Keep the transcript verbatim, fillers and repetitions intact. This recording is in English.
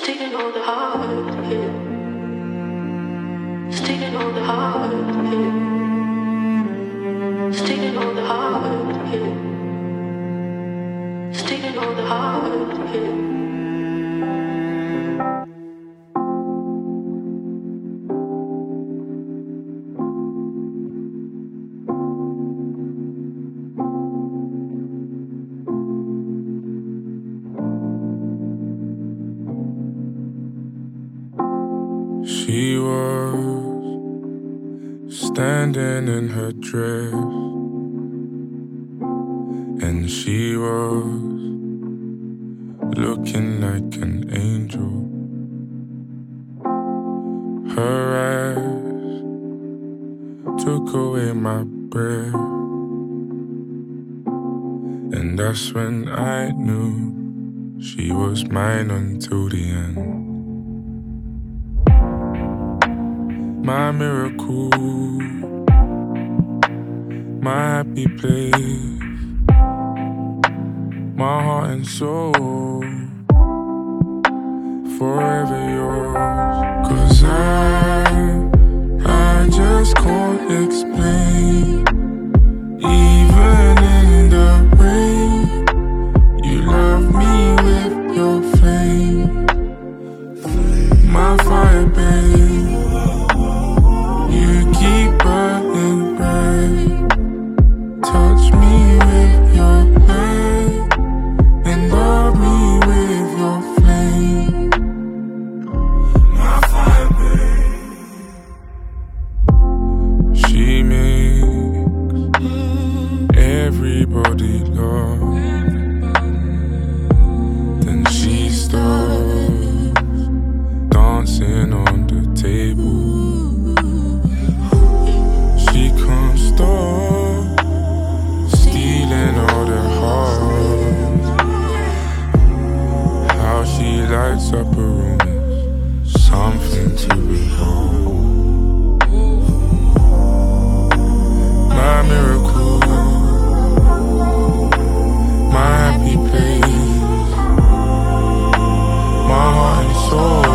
Stealing all the heart, yeah. Stealing all the heart, yeah. Stealing all the heart, yeah. Stealing all the heart, yeah. She was standing in her dress, and she was looking like an angel. Her eyes took away my breath, and that's when I knew she was mine until the end. My miracle, my happy place, my heart and soul, forever yours. 'Cause I, I just can't explain. Even in the rain, you love me with your flame. My fire, babe. You keep burning bright. Touch me with your hand and love me with your flame. My fire, babe. She makes everybody laugh. Then she starts dancing on the table. She can't stop stealing all their hearts. How she lights up a room is something to behold. My miracle, my happy place, my heart and soul.